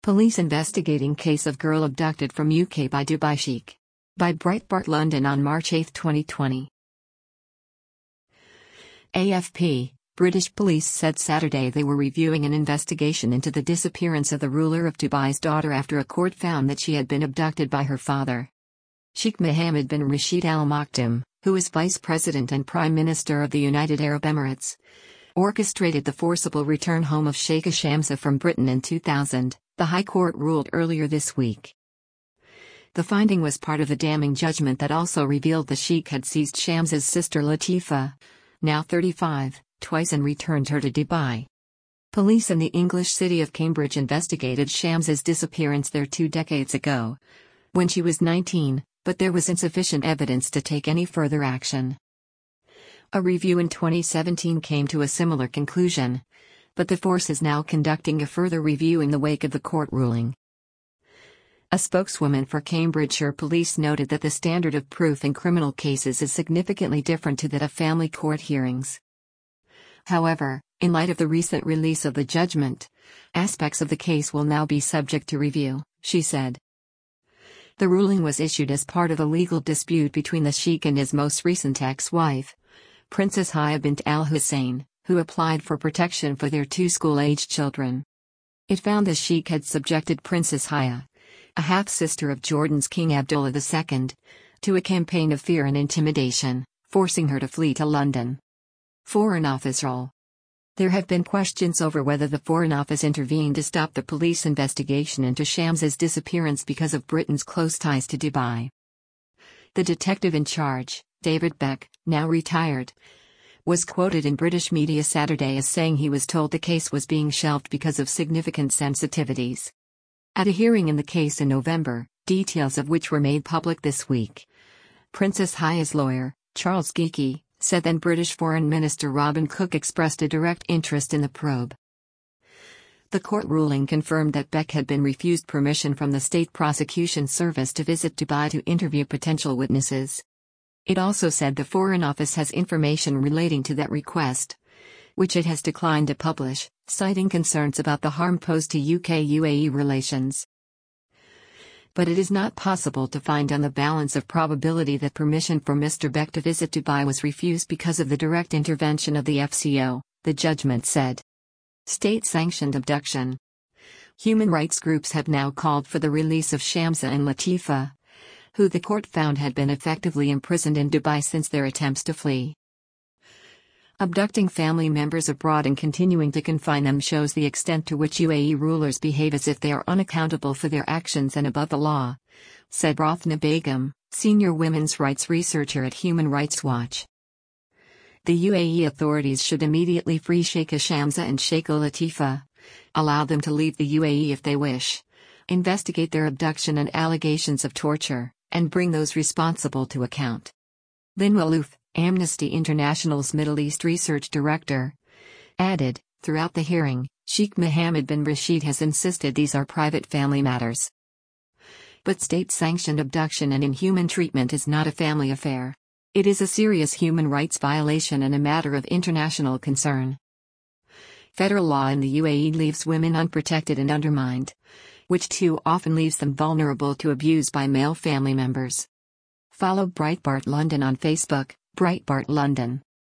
Police investigating case of girl abducted from UK by Dubai Sheikh. By Breitbart London on March 8, 2020. AFP, British police said Saturday they were reviewing an investigation into the disappearance of the ruler of Dubai's daughter after a court found that she had been abducted by her father. Sheikh Mohammed bin Rashid Al Maktoum, who is Vice President and Prime Minister of the United Arab Emirates, orchestrated the forcible return home of Sheikha Shamsa from Britain in 2000, the High Court ruled earlier this week. The finding was part of a damning judgment that also revealed the Sheikh had seized Shamsa's sister Latifa, now 35, twice and returned her to Dubai. Police in the English city of Cambridge investigated Shamsa's disappearance there 2 decades ago, when she was 19, but there was insufficient evidence to take any further action. A review in 2017 came to a similar conclusion, but the force is now conducting a further review in the wake of the court ruling. A spokeswoman for Cambridgeshire Police noted that the standard of proof in criminal cases is significantly different to that of family court hearings. However, in light of the recent release of the judgment, aspects of the case will now be subject to review, she said. The ruling was issued as part of a legal dispute between the Sheikh and his most recent ex-wife, Princess Haya bint Al Hussein, who applied for protection for their 2 school-aged children. It found the Sheikh had subjected Princess Haya, a half-sister of Jordan's King Abdullah II, to a campaign of fear and intimidation, forcing her to flee to London. Foreign Office role. There have been questions over whether the Foreign Office intervened to stop the police investigation into Shamsa's disappearance because of Britain's close ties to Dubai. The detective in charge, David Beck, now retired, was quoted in British media Saturday as saying he was told the case was being shelved because of significant sensitivities. At a hearing in the case in November, details of which were made public this week, Princess Haya's lawyer, Charles Geekie, said then British Foreign Minister Robin Cook expressed a direct interest in the probe. The court ruling confirmed that Beck had been refused permission from the State Prosecution Service to visit Dubai to interview potential witnesses. It also said the Foreign Office has information relating to that request, which it has declined to publish, citing concerns about the harm posed to UK-UAE relations. But it is not possible to find on the balance of probability that permission for Mr. Beck to visit Dubai was refused because of the direct intervention of the FCO, the judgment said. State-sanctioned abduction. Human rights groups have now called for the release of Shamsa and Latifa, who the court found had been effectively imprisoned in Dubai since their attempts to flee. Abducting family members abroad and continuing to confine them shows the extent to which UAE rulers behave as if they are unaccountable for their actions and above the law, said Rathna Begum, senior women's rights researcher at Human Rights Watch. The UAE authorities should immediately free Sheikha Shamsa and Sheikha Latifa, allow them to leave the UAE if they wish, investigate their abduction and allegations of torture, and bring those responsible to account. Lynn Malouf, Amnesty International's Middle East Research Director, added, throughout the hearing, Sheikh Mohammed bin Rashid has insisted these are private family matters. But state-sanctioned abduction and inhuman treatment is not a family affair. It is a serious human rights violation and a matter of international concern. Federal law in the UAE leaves women unprotected and undermined, which too often leaves them vulnerable to abuse by male family members. Follow Breitbart London on Facebook, Breitbart London.